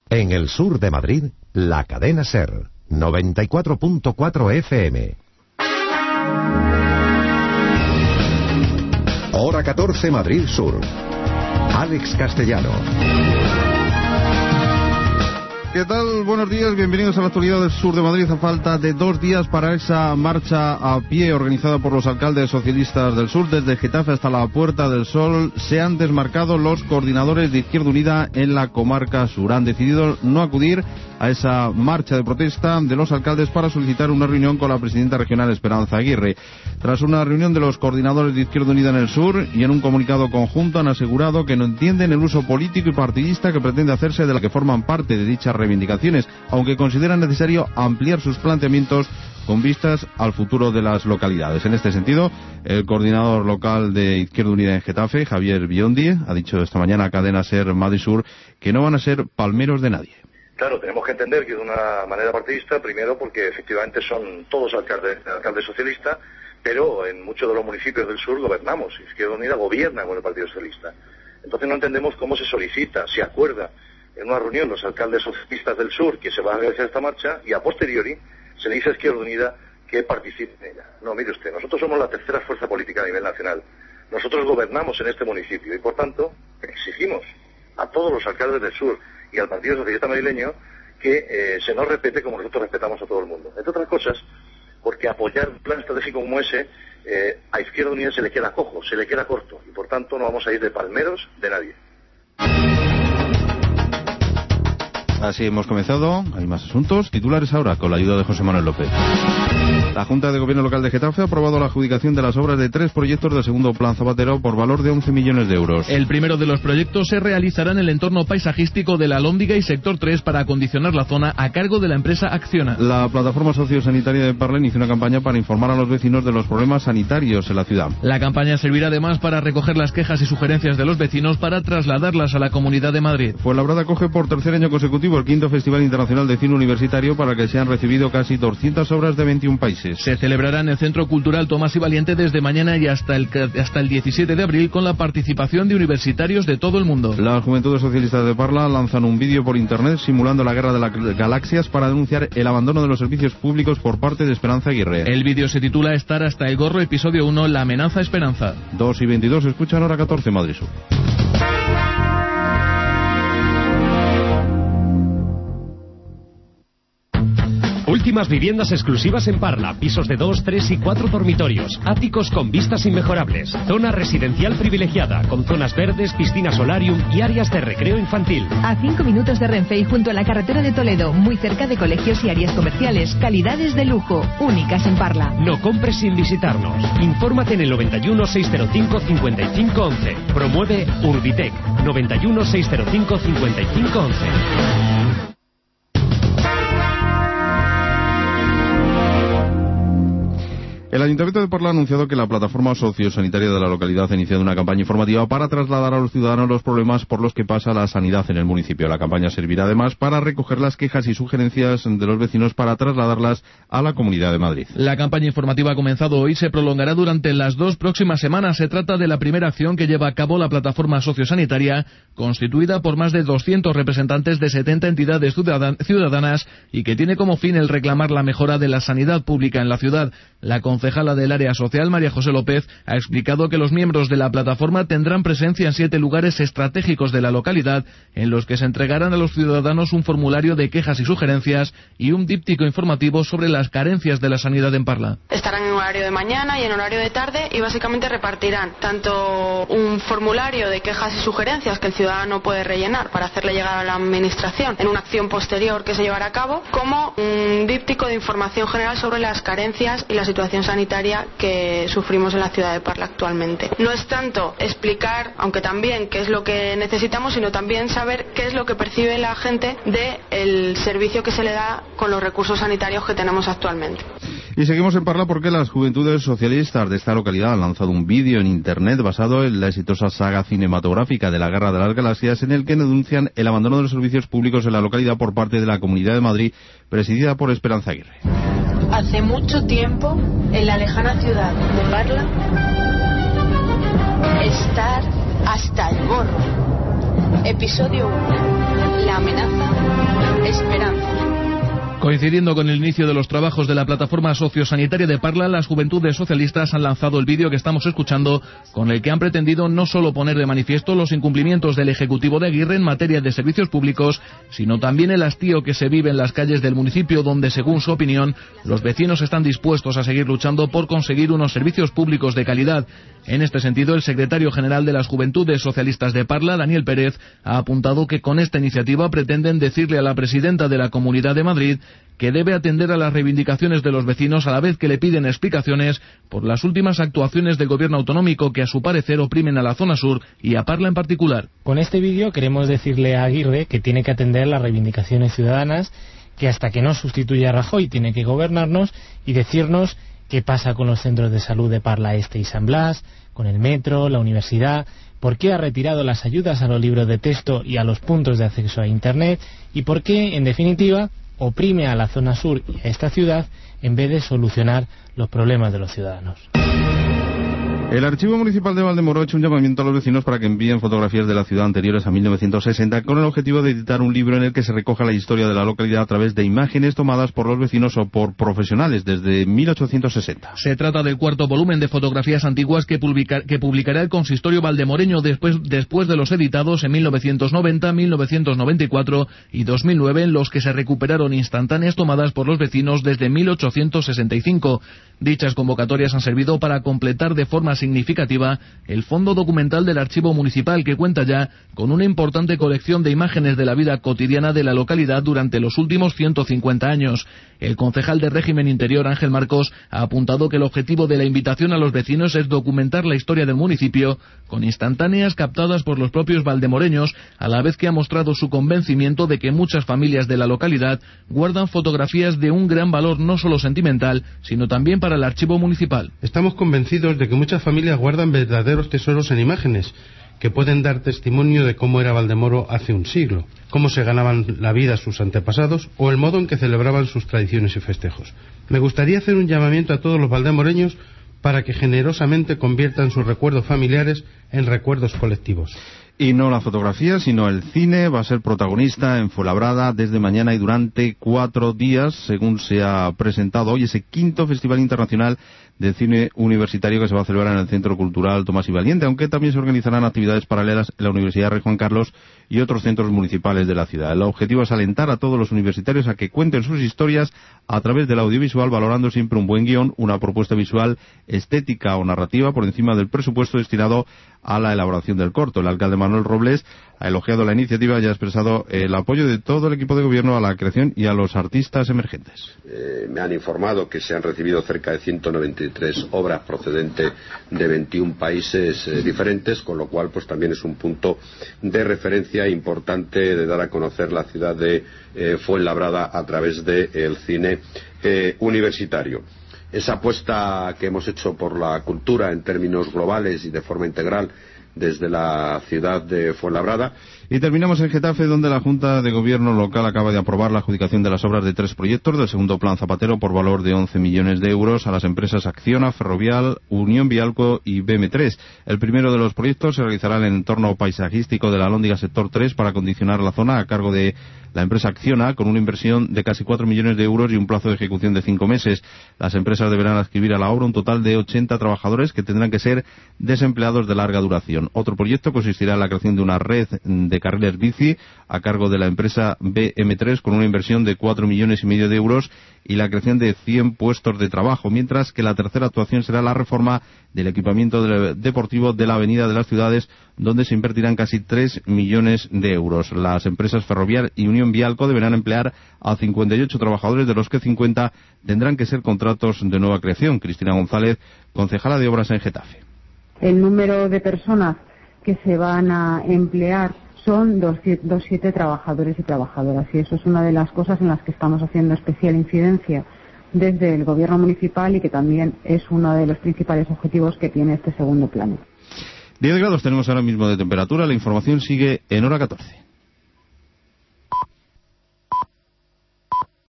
En el sur de Madrid, la cadena SER, 94.4 FM. Hora 14, Madrid Sur. Alex Castellano. ¿Qué tal? Buenos días, bienvenidos a la actualidad del sur de Madrid. A falta de 2 días para esa marcha a pie organizada por los alcaldes socialistas del sur, desde Getafe hasta la Puerta del Sol, se han desmarcado los coordinadores de Izquierda Unida en la comarca sur. Han decidido no acudir a esa marcha de protesta de los alcaldes para solicitar una reunión con la presidenta regional Esperanza Aguirre. Tras una reunión de los coordinadores de Izquierda Unida en el sur y en un comunicado conjunto han asegurado que no entienden el uso político y partidista que pretende hacerse de la que forman parte de dichas reivindicaciones, aunque consideran necesario ampliar sus planteamientos con vistas al futuro de las localidades. En este sentido, el coordinador local de Izquierda Unida en Getafe, Javier Biondi, ha dicho esta mañana a Cadena SER Madrid Sur que no van a ser palmeros de nadie. Claro, tenemos que entender que de una manera partidista, primero porque efectivamente son todos alcaldes socialistas, pero en muchos de los municipios del sur gobernamos. Izquierda Unida gobierna con el Partido Socialista. Entonces no entendemos cómo se solicita, se acuerda en una reunión los alcaldes socialistas del sur que se va a realizar esta marcha y a posteriori se le dice a Izquierda Unida que participe en ella. No, mire usted, nosotros somos la tercera fuerza política a nivel nacional. Nosotros gobernamos en este municipio y por tanto exigimos a todos los alcaldes del sur y al Partido Socialista Madrileño que se nos respete como nosotros respetamos a todo el mundo. Entre otras cosas, porque apoyar un plan estratégico como ese a Izquierda Unida se le queda cojo, se le queda corto, y por tanto no vamos a ir de palmeros de nadie. Así hemos comenzado, hay más asuntos. Titulares ahora, con la ayuda de José Manuel López. La Junta de Gobierno Local de Getafe ha aprobado la adjudicación de las obras de 3 proyectos del segundo Plan Zapatero por valor de 11 millones de euros. El primero de los proyectos se realizará en el entorno paisajístico de la Alhóndiga y Sector 3 para acondicionar la zona a cargo de la empresa Acciona. La plataforma sociosanitaria de Parla inició una campaña para informar a los vecinos de los problemas sanitarios en la ciudad. La campaña servirá además para recoger las quejas y sugerencias de los vecinos para trasladarlas a la Comunidad de Madrid. Fuenlabrada acoge por tercer año consecutivo el quinto Festival Internacional de Cine Universitario, para que se han recibido casi 200 obras de 21 países. Se celebrará en el Centro Cultural Tomás y Valiente desde mañana y hasta el 17 de abril con la participación de universitarios de todo el mundo. Las Juventudes Socialistas de Parla lanzan un vídeo por internet simulando la guerra de las galaxias para denunciar el abandono de los servicios públicos por parte de Esperanza Aguirre. El vídeo se titula Estar hasta el gorro, episodio 1, La amenaza Esperanza. 2:22, escuchan Hora 14, Madrid Sur. Últimas viviendas exclusivas en Parla, pisos de 2, 3 y 4 dormitorios, áticos con vistas inmejorables, zona residencial privilegiada, con zonas verdes, piscina solarium y áreas de recreo infantil. A 5 minutos de Renfe y junto a la carretera de Toledo, muy cerca de colegios y áreas comerciales, calidades de lujo, únicas en Parla. No compres sin visitarnos. Infórmate en el 91 605 55 11. Promueve Urbitec, 91 605 55 11. El Ayuntamiento de Parla ha anunciado que la plataforma sociosanitaria de la localidad ha iniciado una campaña informativa para trasladar a los ciudadanos los problemas por los que pasa la sanidad en el municipio. La campaña servirá además para recoger las quejas y sugerencias de los vecinos para trasladarlas a la Comunidad de Madrid. La campaña informativa ha comenzado hoy y se prolongará durante las 2 próximas semanas. Se trata de la primera acción que lleva a cabo la plataforma sociosanitaria, constituida por más de 200 representantes de 70 entidades ciudadanas y que tiene como fin el reclamar la mejora de la sanidad pública en la ciudad. La concejala del área social, María José López, ha explicado que los miembros de la plataforma tendrán presencia en 7 lugares estratégicos de la localidad, en los que se entregarán a los ciudadanos un formulario de quejas y sugerencias y un díptico informativo sobre las carencias de la sanidad en Parla. Estarán en horario de mañana y en horario de tarde y básicamente repartirán tanto un formulario de quejas y sugerencias que el ciudadano puede rellenar para hacerle llegar a la administración en una acción posterior que se llevará a cabo, como un díptico de información general sobre las carencias y la situación sanitaria que sufrimos en la ciudad de Parla actualmente. No es tanto explicar, aunque también, qué es lo que necesitamos, sino también saber qué es lo que percibe la gente del servicio que se le da con los recursos sanitarios que tenemos actualmente. Y seguimos en Parla porque las Juventudes Socialistas de esta localidad han lanzado un vídeo en internet basado en la exitosa saga cinematográfica de la Guerra de las Galaxias, en el que denuncian el abandono de los servicios públicos en la localidad por parte de la Comunidad de Madrid, presidida por Esperanza Aguirre. Hace mucho tiempo, en la lejana ciudad de Parla, estar hasta el gorro. Episodio 1. La amenaza Coincidiendo con el inicio de los trabajos de la plataforma sociosanitaria de Parla, las Juventudes Socialistas han lanzado el vídeo que estamos escuchando, con el que han pretendido no solo poner de manifiesto los incumplimientos del Ejecutivo de Aguirre en materia de servicios públicos, sino también el hastío que se vive en las calles del municipio, donde, según su opinión, los vecinos están dispuestos a seguir luchando por conseguir unos servicios públicos de calidad. En este sentido, el secretario general de las Juventudes Socialistas de Parla, Daniel Pérez, ha apuntado que con esta iniciativa pretenden decirle a la presidenta de la Comunidad de Madrid que debe atender a las reivindicaciones de los vecinos a la vez que le piden explicaciones por las últimas actuaciones del gobierno autonómico que, a su parecer, oprimen a la zona sur y a Parla en particular. Con este vídeo queremos decirle a Aguirre que tiene que atender las reivindicaciones ciudadanas, que hasta que no sustituya a Rajoy tiene que gobernarnos y decirnos qué pasa con los centros de salud de Parla Este y San Blas, con el metro, la universidad, por qué ha retirado las ayudas a los libros de texto y a los puntos de acceso a Internet y por qué, en definitiva, oprime a la zona sur y a esta ciudad en vez de solucionar los problemas de los ciudadanos. El Archivo Municipal de Valdemoro ha hecho un llamamiento a los vecinos para que envíen fotografías de la ciudad anteriores a 1960 con el objetivo de editar un libro en el que se recoja la historia de la localidad a través de imágenes tomadas por los vecinos o por profesionales desde 1860. Se trata del cuarto volumen de fotografías antiguas que publicará el consistorio valdemoreño después de los editados en 1990, 1994 y 2009, en los que se recuperaron instantáneas tomadas por los vecinos desde 1865. Dichas convocatorias han servido para completar de forma significativa el fondo documental del Archivo Municipal, que cuenta ya con una importante colección de imágenes de la vida cotidiana de la localidad durante los últimos 150 años. El concejal de Régimen Interior, Ángel Marcos, ha apuntado que el objetivo de la invitación a los vecinos es documentar la historia del municipio con instantáneas captadas por los propios valdemoreños, a la vez que ha mostrado su convencimiento de que muchas familias de la localidad guardan fotografías de un gran valor no solo sentimental, sino también para el Archivo Municipal. Estamos convencidos de que muchas familias guardan verdaderos tesoros en imágenes que pueden dar testimonio de cómo era Valdemoro hace un siglo, cómo se ganaban la vida sus antepasados o el modo en que celebraban sus tradiciones y festejos. Me gustaría hacer un llamamiento a todos los valdemoreños para que generosamente conviertan sus recuerdos familiares en recuerdos colectivos. Y no la fotografía, sino el cine va a ser protagonista en Fuenlabrada desde mañana y durante 4 días, según se ha presentado hoy ese quinto Festival Internacional de Cine Universitario que se va a celebrar en el Centro Cultural Tomás y Valiente, aunque también se organizarán actividades paralelas en la Universidad Rey Juan Carlos y otros centros municipales de la ciudad. El objetivo es alentar a todos los universitarios a que cuenten sus historias a través del audiovisual, valorando siempre un buen guión, una propuesta visual, estética o narrativa por encima del presupuesto destinado a la elaboración del corto. El alcalde Manuel Robles ha elogiado la iniciativa y ha expresado el apoyo de todo el equipo de gobierno a la creación y a los artistas emergentes. Me han informado que se han recibido cerca de 193 obras procedentes de 21 países diferentes, con lo cual pues también es un punto de referencia importante de dar a conocer la ciudad de Fuenlabrada a través del cine universitario. Esa apuesta que hemos hecho por la cultura en términos globales y de forma integral desde la ciudad de Fuenlabrada. Y terminamos en Getafe, donde la Junta de Gobierno local acaba de aprobar la adjudicación de las obras de 3 proyectos del segundo plan Zapatero por valor de 11 millones de euros a las empresas Acciona, Ferrovial, Unión Vialco y BM3. El primero de los proyectos se realizará en el entorno paisajístico de la Alhóndiga Sector 3 para acondicionar la zona a cargo de la empresa Acciona, con una inversión de casi 4 millones de euros y un plazo de ejecución de 5 meses. Las empresas deberán adscribir a la obra un total de 80 trabajadores que tendrán que ser desempleados de larga duración. Otro proyecto consistirá en la creación de una red de carriles bici a cargo de la empresa BM3 con una inversión de 4 millones y medio de euros y la creación de 100 puestos de trabajo, mientras que la tercera actuación será la reforma del equipamiento deportivo de la Avenida de las Ciudades, donde se invertirán casi 3 millones de euros. Las empresas Ferrovial y Unión Vialco deberán emplear a 58 trabajadores, de los que 50 tendrán que ser contratos de nueva creación. Cristina González, concejala de Obras en Getafe. El número de personas que se van a emplear son 27 trabajadores y trabajadoras, y eso es una de las cosas en las que estamos haciendo especial incidencia desde el Gobierno municipal y que también es uno de los principales objetivos que tiene este segundo plan. 10 grados tenemos ahora mismo de temperatura. La información sigue en hora 14.